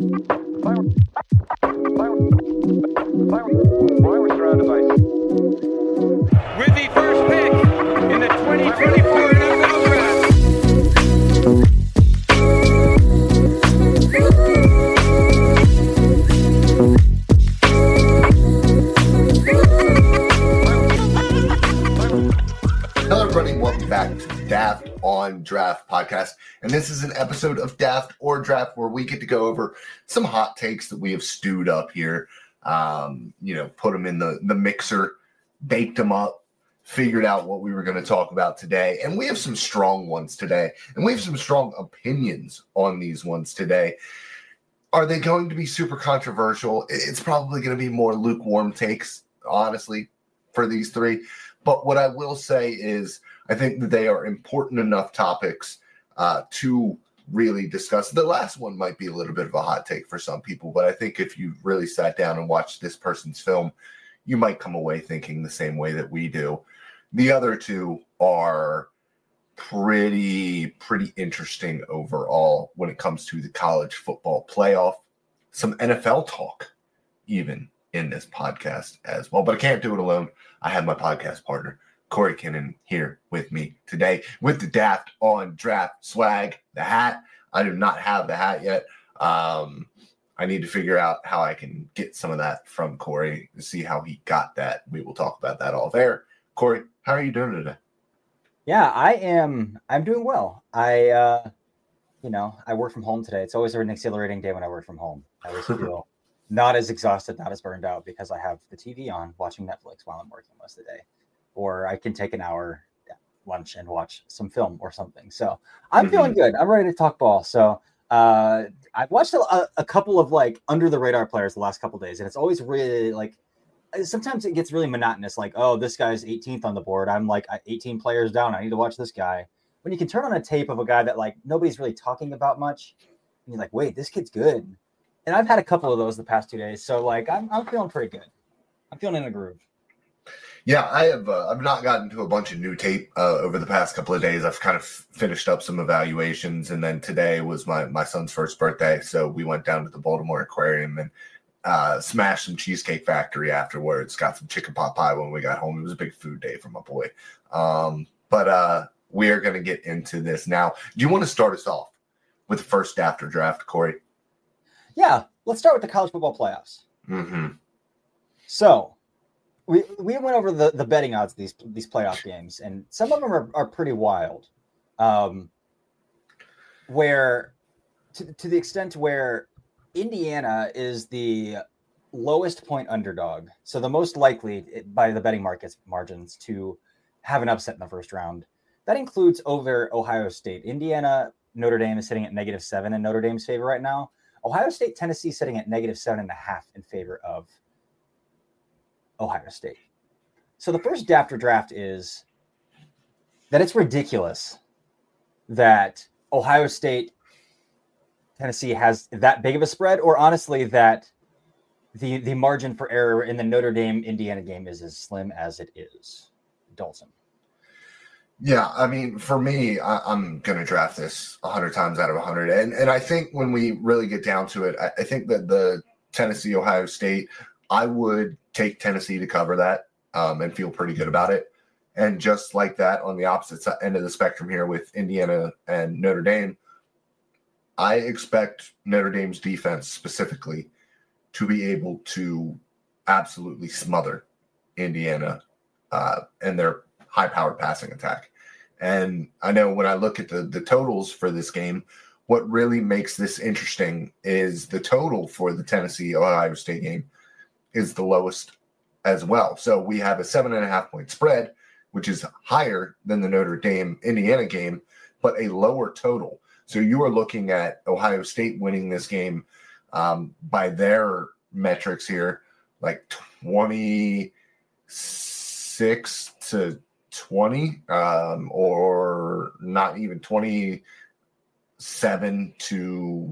With the first pick in the 2024 NFL Draft. Hello, everybody. Welcome back to Daft on Draft podcast. And this is an episode of Daft or Draft where we get to go over some hot takes that we have stewed up here. Put them in the mixer, baked them up, figured out what we were going to talk about today. And we have some strong ones today. And we have some strong opinions on these ones today. Are they going to be super controversial? It's probably going to be more lukewarm takes, honestly, for these three. But what I will say is I think that they are important enough topics to really discuss. The last one might be a little bit of a hot take for some people, but I think if you really sat down and watched this person's film, you might come away thinking the same way that we do. The other two are pretty interesting overall when it comes to the college football playoff. Some NFL talk even in this podcast as well, but I can't do it alone. I have my podcast partner, Corey Kinnan, here with me today with the Daft on Draft swag, the hat. I do not have the hat yet. I need to figure out how I can get some of that from Corey to see how he got that. We will talk about that all there. Corey, how are you doing today? Yeah, I'm doing well. I work from home today. It's always an exhilarating day when I work from home. I always feel not as exhausted, not as burned out because I have the TV on watching Netflix while I'm working most of the day. Or I can take an hour lunch and watch some film or something. So I'm feeling good. I'm ready to talk ball. So I've watched a couple of like under the radar players the last couple of days, and it's always really like sometimes it gets really monotonous. Like, oh, this guy's 18th on the board. I'm like 18 players down. I need to watch this guy. When you can turn on a tape of a guy that like nobody's really talking about much, and you're like, wait, this kid's good. And I've had a couple of those the past 2 days. So like I'm feeling pretty good. I'm feeling in a groove. Yeah, I have. I've not gotten to a bunch of new tape over the past couple of days. I've kind of finished up some evaluations, and then today was my son's first birthday, so we went down to the Baltimore Aquarium and smashed some Cheesecake Factory afterwards. Got some chicken pot pie when we got home. It was a big food day for my boy. But we are going to get into this now. Do you want to start us off with the first after draft, Corey? Yeah, let's start with the college football playoffs. Mm-hmm. So we went over the betting odds of these playoff games, and some of them are pretty wild. Where to the extent where Indiana is the lowest point underdog, so the most likely by the betting margins to have an upset in the first round. That includes over Ohio State. Indiana, Notre Dame is sitting at -7 in Notre Dame's favor right now. Ohio State, Tennessee sitting at -7.5 in favor of Ohio State. So the first after draft is that it's ridiculous that Ohio State, Tennessee has that big of a spread, or honestly that the margin for error in the Notre Dame Indiana game is as slim as it is. Dalton. Yeah, I mean, for me, I'm going to draft this 100 times out of 100. And I think when we really get down to it, I think that the Tennessee-Ohio State, I would take Tennessee to cover that and feel pretty good about it. And just like that, on the opposite end of the spectrum here with Indiana and Notre Dame, I expect Notre Dame's defense specifically to be able to absolutely smother Indiana and their high-powered passing attack. And I know when I look at the totals for this game, what really makes this interesting is the total for the Tennessee-Ohio State game is the lowest as well. So we have a 7.5-point spread, which is higher than the Notre Dame-Indiana game, but a lower total. So you are looking at Ohio State winning this game by their metrics here, like 26 to 20, or not even 27 to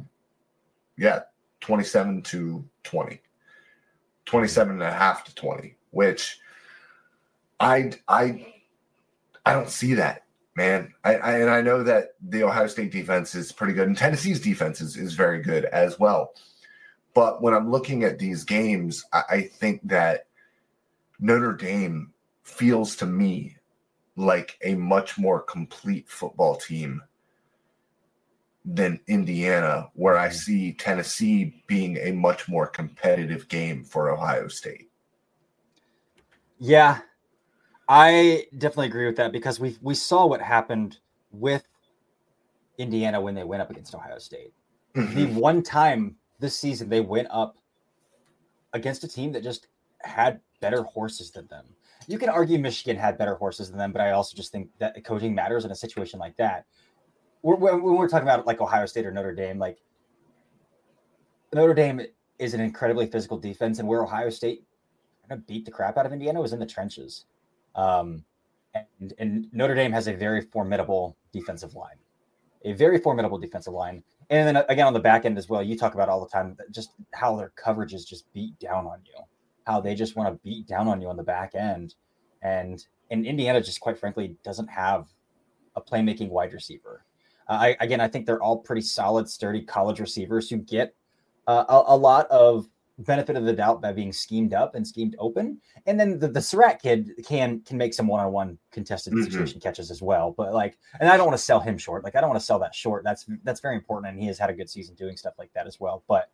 27 to 20, 27 and a half to 20, which I don't see that, man. I know that the Ohio State defense is pretty good, and Tennessee's defense is very good as well. But when I'm looking at these games, I think that Notre Dame feels to me like a much more complete football team than Indiana, where I see Tennessee being a much more competitive game for Ohio State. Yeah, I definitely agree with that because we saw what happened with Indiana when they went up against Ohio State. Mm-hmm. The one time this season they went up against a team that just had better horses than them. You can argue Michigan had better horses than them, but I also just think that coaching matters in a situation like that. When we're talking about like Ohio State or Notre Dame, like Notre Dame is an incredibly physical defense, and where Ohio State kind of beat the crap out of Indiana was in the trenches. And Notre Dame has a very formidable defensive line. And then again, on the back end as well, you talk about all the time, just how their coverage is just beat down on you, how they just want to beat down on you on the back end. And Indiana just quite frankly doesn't have a playmaking wide receiver. I think they're all pretty solid, sturdy college receivers who get a lot of benefit of the doubt by being schemed up and schemed open. And then the Surratt kid can make some one-on-one contested situation catches as well. But and I don't want to sell him short. I don't want to sell that short. That's very important. And he has had a good season doing stuff like that as well. But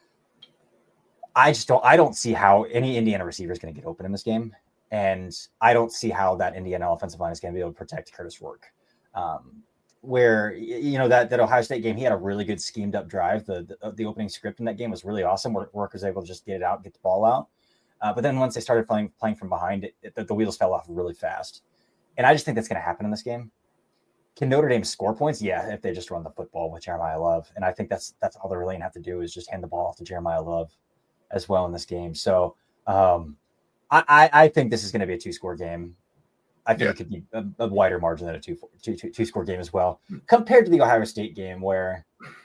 I don't see how any Indiana receiver is going to get open in this game. And I don't see how that Indiana offensive line is going to be able to protect Curtis Rourke. Where, that Ohio State game, he had a really good schemed up drive. The opening script in that game was really awesome. Rourke was able to just get it out, get the ball out. But then once they started playing from behind, the wheels fell off really fast. And I just think that's going to happen in this game. Can Notre Dame score points? Yeah, if they just run the football with Jeremiah Love. And I think that's all they're really going to have to do is just hand the ball off to Jeremiah Love as well in this game. So I think this is going to be a 2-score game. I think it could be a wider margin than a two-score game as well, compared to the Ohio State game where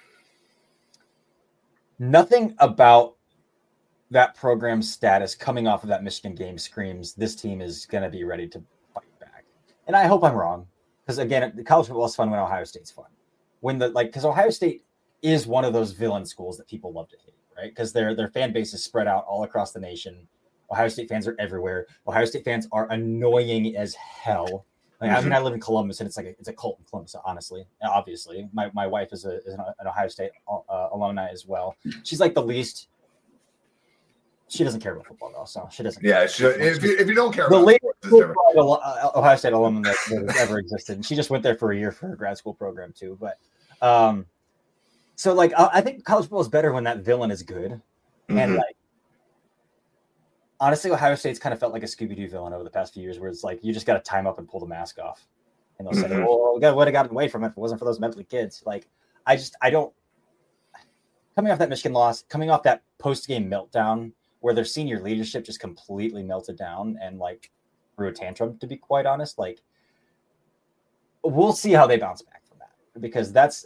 nothing about that program's status coming off of that Michigan game screams this team is going to be ready to fight back. And I hope I'm wrong because, again, the college football is fun when Ohio State's fun. Because Ohio State is one of those villain schools that people love to hate, right? Because their fan base is spread out all across the nation. Ohio State fans are everywhere. Ohio State fans are annoying as hell. I live in Columbus, and it's a cult in Columbus, honestly. Obviously, my wife is an Ohio State alumni as well. She's like the least. She doesn't care about football though, so she doesn't. Yeah, if you don't care, the latest Ohio State alumni that ever existed. And she just went there for a year for her grad school program too. But I think college football is better when that villain is good, and honestly, Ohio State's kind of felt like a Scooby-Doo villain over the past few years where it's you just got to time up and pull the mask off. And they'll say, well, we would have gotten away from it if it wasn't for those mentally kids. I don't – coming off that Michigan loss, coming off that post-game meltdown where their senior leadership just completely melted down and, threw a tantrum, to be quite honest, we'll see how they bounce back from that because that's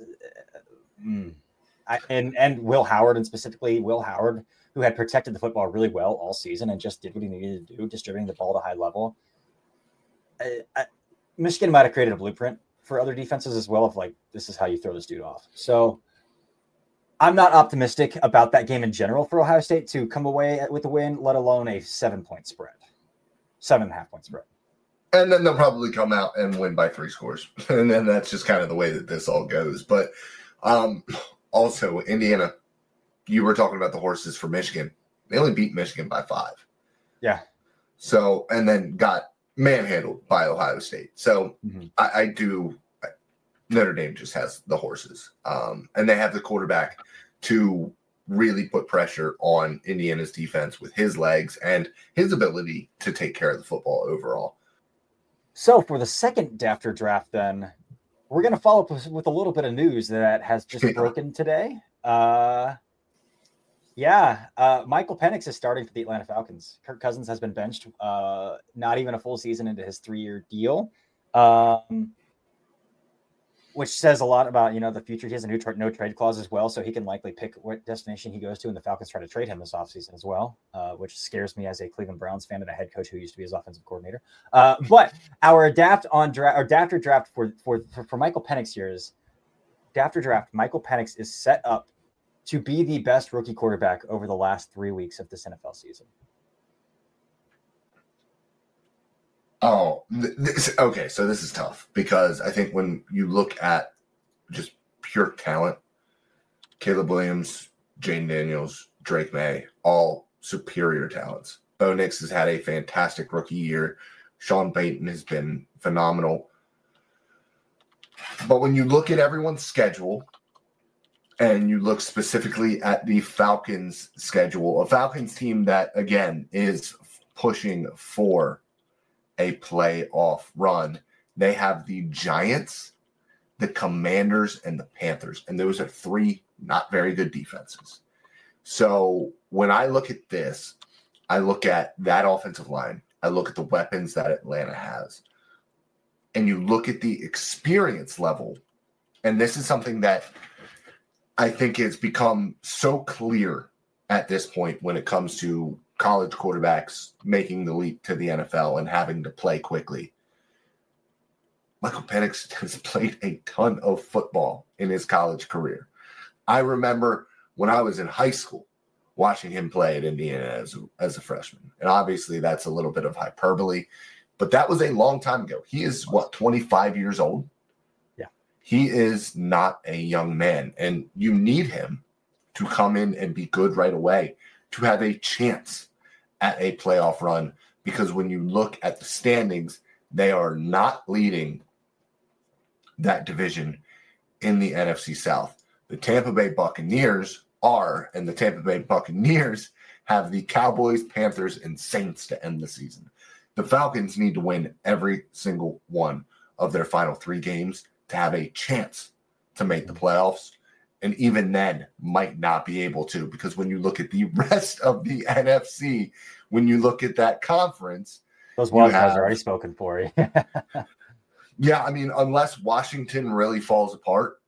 and Will Howard, and specifically Will Howard – who had protected the football really well all season and just did what he needed to do, distributing the ball to high level. Michigan might have created a blueprint for other defenses as well of this is how you throw this dude off. So I'm not optimistic about that game in general for Ohio State to come away with a win, let alone a 7-point spread, 7.5-point spread. And then they'll probably come out and win by 3 scores. And then that's just kind of the way that this all goes. But also Indiana, you were talking about the horses for Michigan. They only beat Michigan by 5. Yeah. So, and then got manhandled by Ohio State. So Notre Dame just has the horses. And they have the quarterback to really put pressure on Indiana's defense with his legs and his ability to take care of the football overall. So for the second Dafter draft, then, we're going to follow up with a little bit of news that has just broken today. Michael Penix is starting for the Atlanta Falcons. Kirk Cousins has been benched, not even a full season into his 3-year deal, which says a lot about, the future. He has a no trade clause as well, so he can likely pick what destination he goes to, and the Falcons try to trade him this offseason as well, which scares me as a Cleveland Browns fan and a head coach who used to be his offensive coordinator. But our Dafter draft for Michael Penix here is Dafter draft. Michael Penix is set up to be the best rookie quarterback over the last 3 weeks of this NFL season? Oh, okay. So this is tough because I think when you look at just pure talent, Caleb Williams, Jaden Daniels, Drake May, all superior talents. Bo Nix has had a fantastic rookie year. Sean Payton has been phenomenal. But when you look at everyone's schedule and you look specifically at the Falcons' schedule, a Falcons team that, again, is pushing for a playoff run, they have the Giants, the Commanders, and the Panthers. And those are 3 not very good defenses. So when I look at this, I look at that offensive line. I look at the weapons that Atlanta has. And you look at the experience level. And this is something that I think has become so clear at this point when it comes to college quarterbacks making the leap to the NFL and having to play quickly. Michael Penix has played a ton of football in his college career. I remember when I was in high school watching him play at Indiana as a freshman. And obviously that's a little bit of hyperbole, but that was a long time ago. He is, 25 years old? Yeah. He is not a young man, and you need him to come in and be good right away to have a chance at a playoff run, because when you look at the standings, they are not leading that division in the NFC South. The Tampa Bay Buccaneers are, and the Tampa Bay Buccaneers have the Cowboys, Panthers, and Saints to end the season. The Falcons need to win every single one of their final 3 games to have a chance to make the playoffs. And even then might not be able to, because when you look at the rest of the NFC, when you look at that conference, those wild cards are already spoken for. Yeah, I mean, unless Washington really falls apart,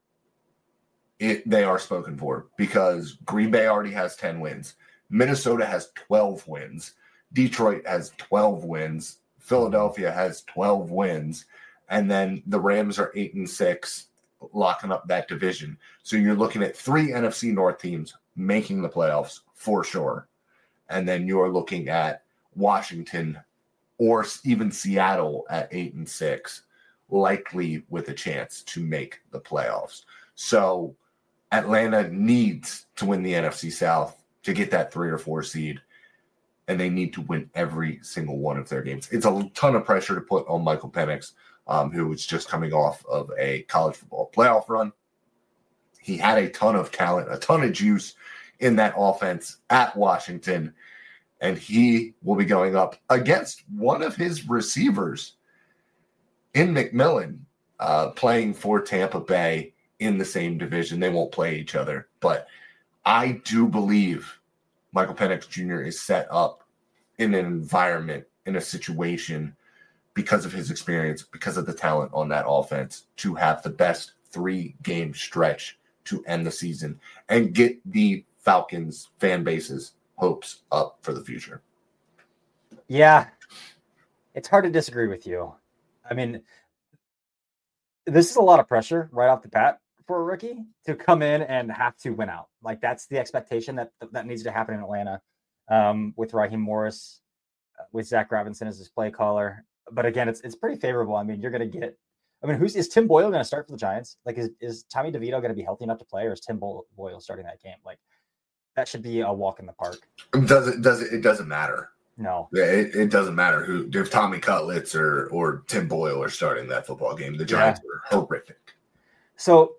they are spoken for, because Green Bay already has 10 wins. Minnesota has 12 wins. Detroit has 12 wins. Philadelphia has 12 wins. And then the Rams are 8-6, locking up that division. So you're looking at 3 NFC North teams making the playoffs for sure. And then you're looking at Washington or even Seattle at 8-6, likely with a chance to make the playoffs. So Atlanta needs to win the NFC South to get that 3 or 4 seed, and they need to win every single one of their games. It's a ton of pressure to put on Michael Penix, who was just coming off of a college football playoff run. He had a ton of talent, a ton of juice in that offense at Washington, and he will be going up against one of his receivers in McMillan, playing for Tampa Bay in the same division. They won't play each other, but I do believe Michael Penix Jr. is set up in an environment, in a situation, because of his experience, because of the talent on that offense, to have the best 3-game stretch to end the season and get the Falcons fan base's hopes up for the future. Yeah, it's hard to disagree with you. I mean, this is a lot of pressure right off the bat for a rookie to come in and have to win out. Like, that's the expectation that needs to happen in Atlanta, with Raheem Morris, with Zach Robinson as his play caller. But again, it's pretty favorable. I mean, you're going to get, is Tim Boyle going to start for the Giants? Like, is Tommy DeVito going to be healthy enough to play, or is Tim Boyle starting that game? Like, that should be a walk in the park. It doesn't matter. No. Yeah, it doesn't matter if Tommy Cutlitz or Tim Boyle are starting that football game. The Giants are horrific. So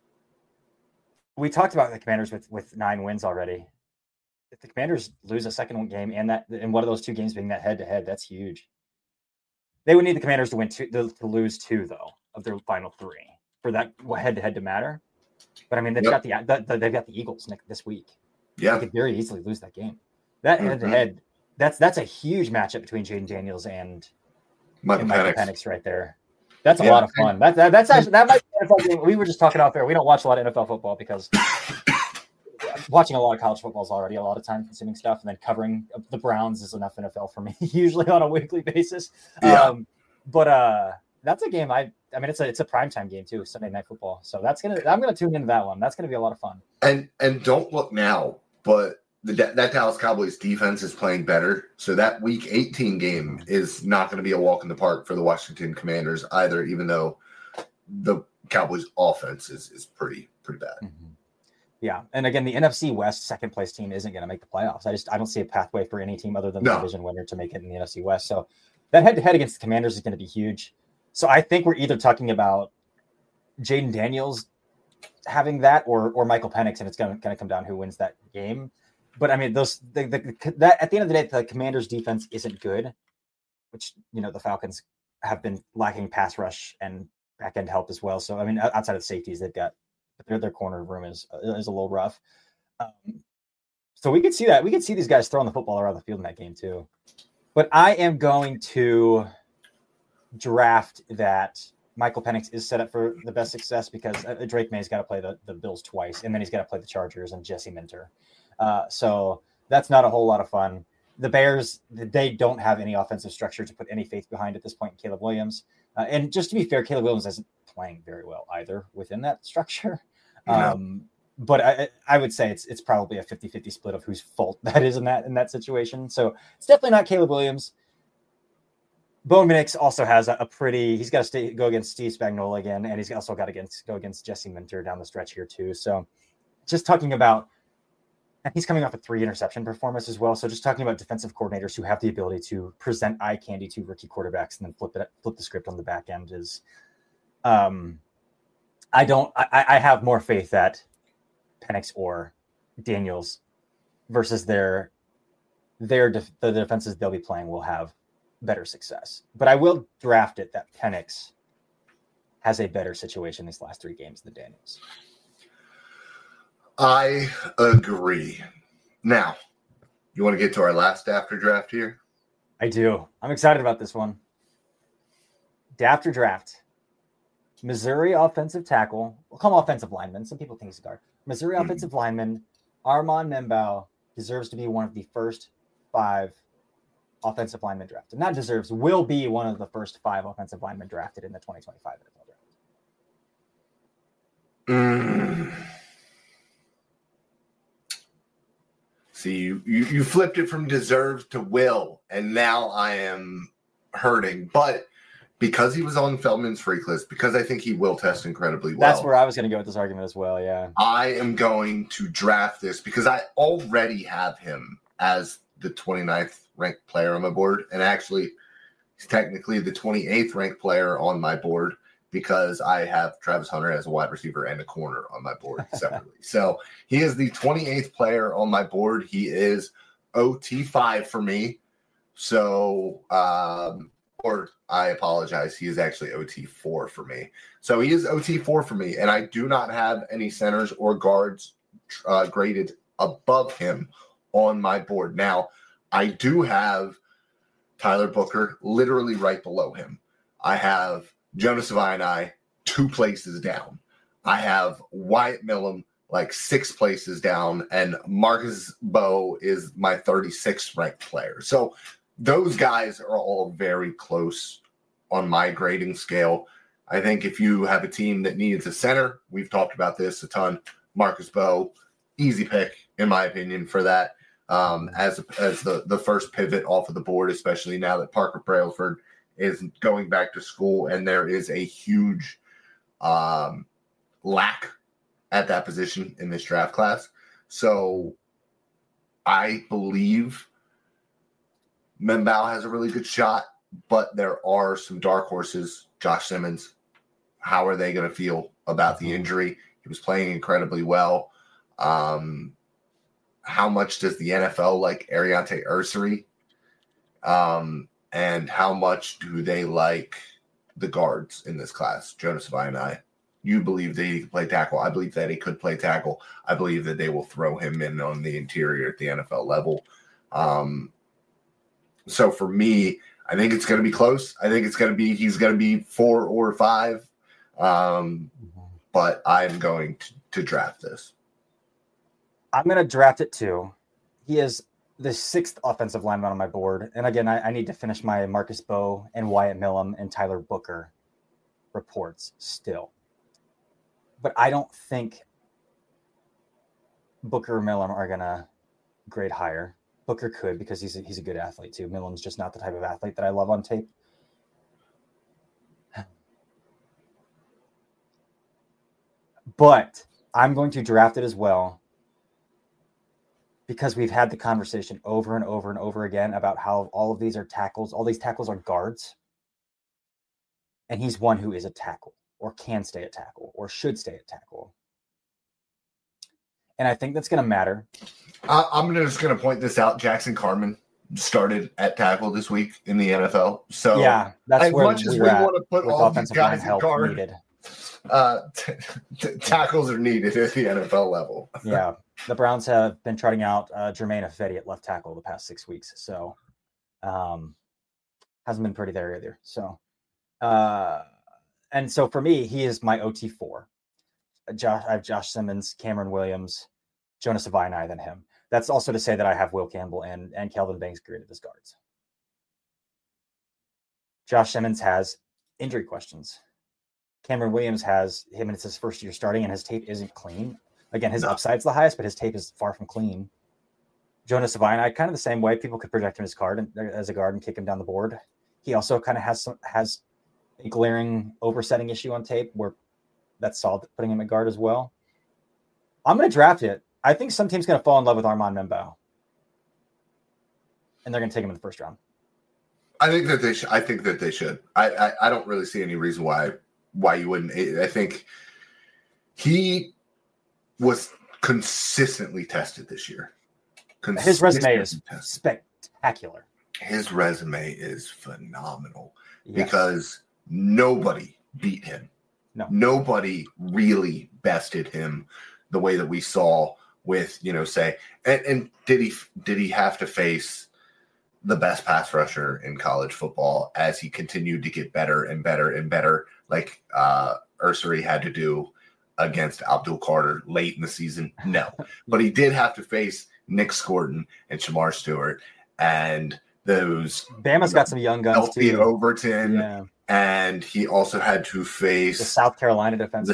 we talked about the Commanders with 9 wins already. If the Commanders lose a second game and one of those 2 games being that head-to-head, that's huge. They would need the Commanders to win to lose 2, though, of their final 3 for that head-to-head to matter. But I mean, they've got the Eagles this week. Yeah, they could very easily lose that game. That head-to-head, that's a huge matchup between Jaden Daniels and Michael Penix right there. That's a lot of fun. That's actually, that might be an NFL game. We were just talking out there. We don't watch a lot of NFL football because watching a lot of college football is already a lot of time consuming stuff, and then covering the Browns is enough NFL for me, usually on a weekly basis. Yeah. But that's a game I mean, it's a primetime game too, Sunday Night Football. So I'm gonna tune into that one. That's gonna be a lot of fun. And don't look now, but that Dallas Cowboys defense is playing better. So that Week 18 game is not going to be a walk in the park for the Washington Commanders either, even though the Cowboys offense is pretty bad. Mm-hmm. Yeah, and again, the NFC West second place team isn't going to make the playoffs. I don't see a pathway for any team other than the division winner to make it in the NFC West. So that head-to-head against the Commanders is going to be huge. So I think we're either talking about Jaden Daniels having that or Michael Penix, and it's going to come down who wins that game. But I mean, that at the end of the day, the Commanders' defense isn't good, which the Falcons have been lacking pass rush and back end help as well. So I mean, outside of the safeties, they've got their corner room is a little rough. So we could see that. We could see these guys throwing the football around the field in that game too. But I am going to draft that Michael Penix is set up for the best success because Drake May's got to play the Bills twice, and then he's got to play the Chargers and Jesse Minter. So that's not a whole lot of fun. The Bears, they don't have any offensive structure to put any faith behind at this point in Caleb Williams. And just to be fair, Caleb Williams isn't playing very well either within that structure. But I would say it's probably a 50-50 split of whose fault that is in that situation. So it's definitely not Caleb Williams. Bo Nix also has he's got to go against Steve Spagnuolo again, and he's also got to go against Jesse Minter down the stretch here too. So just talking about, and he's coming off a 3 interception performance as well. So just talking about defensive coordinators who have the ability to present eye candy to rookie quarterbacks and then flip the script on the back end is, I have more faith that Penix or Daniels versus the defenses they'll be playing will have better success. But I will draft it that Penix has a better situation these last 3 games than Daniels. I agree. Now, you want to get to our last after draft here? I do. I'm excited about this one. After draft, Missouri offensive tackle. We'll call him offensive lineman. Some people think he's a guard. Missouri offensive lineman Armand Membao deserves to be one of the first 5 offensive linemen drafted. Not deserves, will be one of the first 5 offensive linemen drafted in the 2025 NFL draft. See, you flipped it from deserve to will, and now I am hurting. But because he was on Feldman's freak list, because I think he will test incredibly well. That's where I was going to go with this argument as well, yeah. I am going to draft this because I already have him as the 29th ranked player on my board. And actually, he's technically the 28th ranked player on my board because I have Travis Hunter as a wide receiver and a corner on my board separately. So he is the 28th player on my board. He is OT5 for me. So, or I apologize. He is actually OT4 for me. So he is OT4 for me. And I do not have any centers or guards graded above him on my board. Now, I do have Tyler Booker literally right below him. I have Jonas Ioannidis 2 places down. I have Wyatt Millam like 6 places down, and Marcus Bowe is my 36th ranked player. So those guys are all very close on my grading scale. I think if you have a team that needs a center, we've talked about this a ton, Marcus Bowe, easy pick in my opinion for that. As the first pivot off of the board, especially now that Parker Brailford is going back to school and there is a huge lack at that position in this draft class. So I believe Membao has a really good shot, but there are some dark horses. Josh Simmons, how are they going to feel about the injury? He was playing incredibly well. How much does the NFL like Ariante Ursary? And how much do they like the guards in this class? Jonas Ioannidis, you believe that he can play tackle. I believe that he could play tackle. I believe that they will throw him in on the interior at the NFL level. So for me, I think it's going to be close. I think he's going to be 4 or 5. But I'm going to draft this. I'm going to draft it too. He is the 6th offensive lineman on my board. And again, I need to finish my Marcus Bowe and Wyatt Millam and Tyler Booker reports still. But I don't think Booker or Milam are going to grade higher. Booker could because he's a good athlete too. Milam's just not the type of athlete that I love on tape. But I'm going to draft it as well because we've had the conversation over and over and over again about how all of these are tackles. All these tackles are guards. And he's one who is a tackle or can stay at tackle or should stay at tackle. And I think that's going to matter. I'm just going to point this out. Jackson Carman started at tackle this week in the NFL. So yeah, that's as where much as we want to put all these guys in guard, needed. Tackles are needed at the NFL level. Yeah, the Browns have been trotting out Jermaine Ifedi at left tackle the past 6 weeks. So hasn't been pretty there either. So, and so for me, he is my OT4. I have Josh Simmons, Cameron Williams, Jonas Savaiinai than him. That's also to say that I have Will Campbell and Kelvin Banks graded as guards. Josh Simmons has injury questions. Cameron Williams has him, and it's his first year starting, and his tape isn't clean. Again, his upside's the highest, but his tape is far from clean. Jonas Savaiinai, kind of the same way. People could project him as a guard and kick him down the board. He also kind of has a glaring oversetting issue on tape where that's solved putting him at guard as well. I'm going to draft it. I think some team's going to fall in love with Armand Membao, and they're going to take him in the first round. I think that they should. I don't really see any reason why you wouldn't. I think he was consistently tested this year. His resume is spectacular. His resume is phenomenal Yes. because nobody beat him. No. Nobody really bested him the way that we saw with, say, and did he have to face the best pass rusher in college football as he continued to get better and better and better, like Ursary had to do against Abdul Carter late in the season? No. But he did have to face Nick Scorton and Shamar Stewart and those. Bama's got some young guns Elfie too. Overton. Yeah. And he also had to face the South Carolina defensive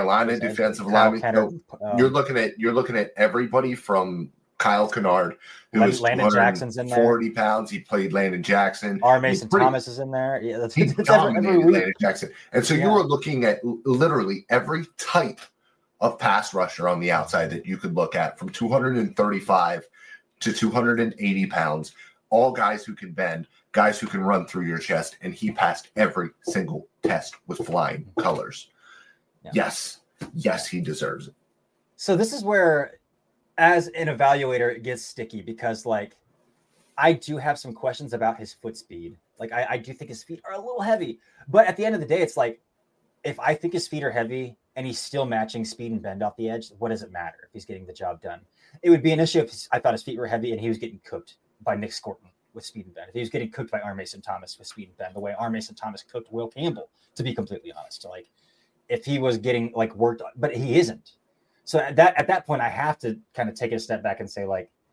line. So you're looking at everybody from Kyle Kennard, who is Landon Jackson's in there. 40 pounds. He played Landon Jackson. R. Mason Thomas is in there. Yeah, he dominated Landon Jackson. And so you were looking at literally every type of pass rusher on the outside that you could look at, from 235 to 280 pounds, all guys who can bend, guys who can run through your chest, and he passed every single test with flying colors. Yeah. Yes, he deserves it. So this is where, as an evaluator, it gets sticky because, I do have some questions about his foot speed. I do think his feet are a little heavy, but at the end of the day, it's if I think his feet are heavy and he's still matching speed and bend off the edge, what does it matter if he's getting the job done? It would be an issue if I thought his feet were heavy and he was getting cooked by Nick Scorton with speed and bend. If he was getting cooked by R. Mason Thomas with speed and bend, the way R. Mason Thomas cooked Will Campbell, to be completely honest. If he was getting worked on, but he isn't. So at that point, I have to kind of take a step back and say,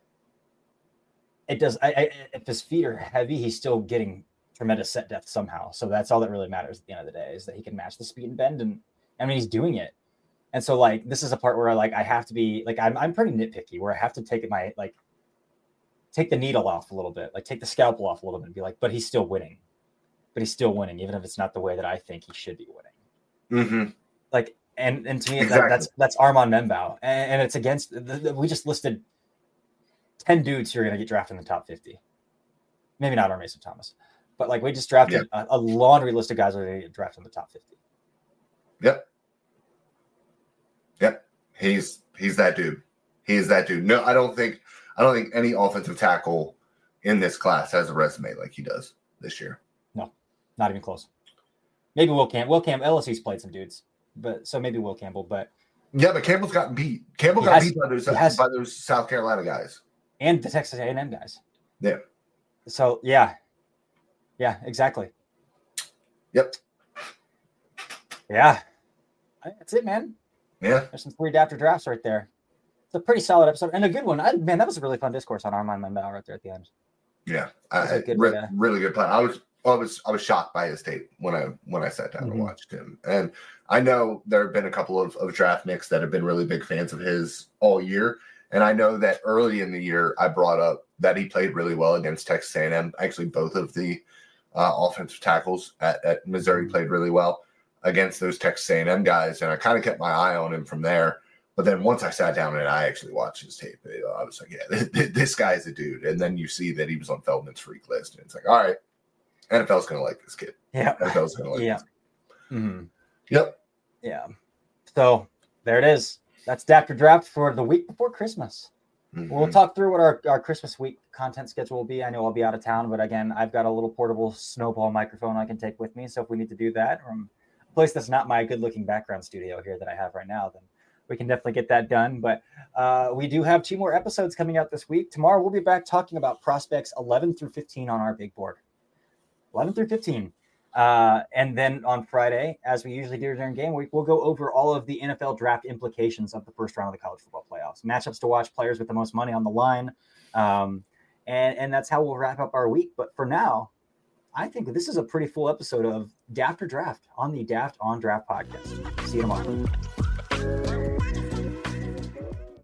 it does. If his feet are heavy, he's still getting tremendous set depth somehow. So that's all that really matters at the end of the day, is that he can match the speed and bend, and he's doing it. And so this is a part where I have to be I'm pretty nitpicky, where I have to take my take the needle off a little bit, take the scalpel off a little bit and be but he's still winning. But he's still winning, even if it's not the way that I think he should be winning. Mm-hmm. And to me, exactly. that's Armand Membao. And it's against, we just listed 10 dudes who are going to get drafted in the top 50. Maybe not R. Mason Thomas, but we just drafted a laundry list of guys that are going to get drafted in the top 50. Yep. He's that dude. He is that dude. No, I don't think any offensive tackle in this class has a resume like he does this year. No, not even close. Maybe Will Campbell. LSU's played some dudes, but so maybe Will Campbell. But but Campbell's gotten beat. Campbell got beat by those South Carolina guys and the Texas A&M guys. Yeah. So yeah, exactly. Yep. Yeah, that's it, man. Yeah. There's some 3 after drafts right there. It's a pretty solid episode and a good one. That was a really fun discourse on Armand Membao right there at the end. Yeah, Really good plan. I was shocked by his tape when I sat down and watched him. And I know there have been a couple of draft nicks that have been really big fans of his all year. And I know that early in the year, I brought up that he played really well against Texas A&M. Actually, both of the offensive tackles at Missouri played really well against those Texas A&M guys. And I kind of kept my eye on him from there. But then once I sat down and I actually watched his tape, I was like, yeah, this guy's a dude. And then you see that he was on Feldman's freak list. And it's like, all right, NFL's going to like this kid. Yeah. NFL's going to like this kid. Mm-hmm. Yep. Yeah. So there it is. That's After Draft for the week before Christmas. Mm-hmm. We'll talk through what our Christmas week content schedule will be. I know I'll be out of town, but again, I've got a little portable snowball microphone I can take with me. So if we need to do that from a place that's not my good looking background studio here that I have right now, then we can definitely get that done. But we do have 2 more episodes coming out this week. Tomorrow, we'll be back talking about prospects 11 through 15 on our big board. 11 through 15. And then on Friday, as we usually do during game week, we'll go over all of the NFL draft implications of the first round of the college football playoffs, matchups to watch, players with the most money on the line. And that's how we'll wrap up our week. But for now, I think this is a pretty full episode of Daft or Draft on the Daft on Draft podcast. See you tomorrow.